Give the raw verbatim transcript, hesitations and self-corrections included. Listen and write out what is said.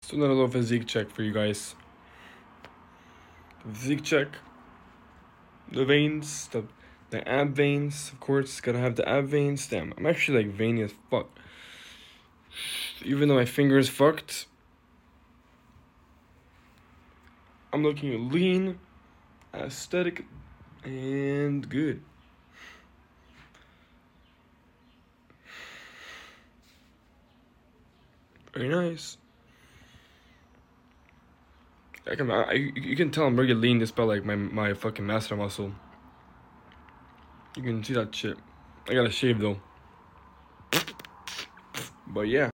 So another little physique check for you guys. Physique check. The veins, the the ab veins, of course, gotta have the ab veins. Damn, I'm actually like veiny as fuck. Even though my finger is fucked, I'm looking lean, aesthetic, and good. Very nice. I can, I, you can tell I'm really lean just by like my my fucking masseter muscle. You can see that shit. I gotta shave though. But yeah.